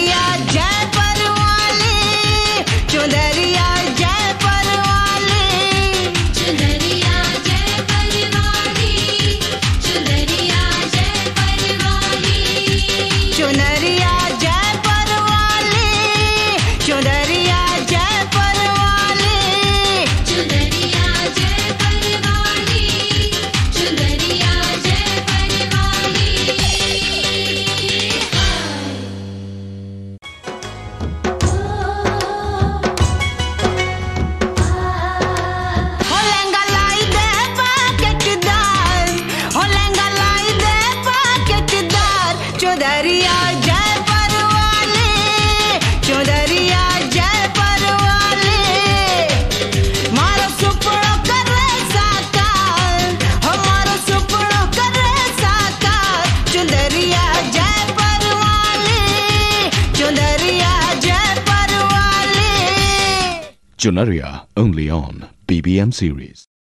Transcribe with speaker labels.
Speaker 1: चुनरिया जयपुर वाली, चुनरिया जयपुर वाली,
Speaker 2: चुनरिया जयपुर वाली, चुनरिया जयपुर वाली,
Speaker 1: चुनरिया जयपुर वाली, चुनरिया जयपुर वाली,
Speaker 2: चुनरिया जयपुर वाली, चुनरिया जयपुर वाली।
Speaker 1: हो लहंगा लाई दे पाकिटदार, हो लहंगा लाई दे पाकिटदार, चुनरिया जयपुर वाली, चुनरिया जयपुर वाली, मारो सुपड़ो करे साकार, हो मारो सुपड़ो करे साकार, चुनरिया जयपुर वाली, चुनरिया जयपुर वाली।
Speaker 3: Chunaria, only on BBM series.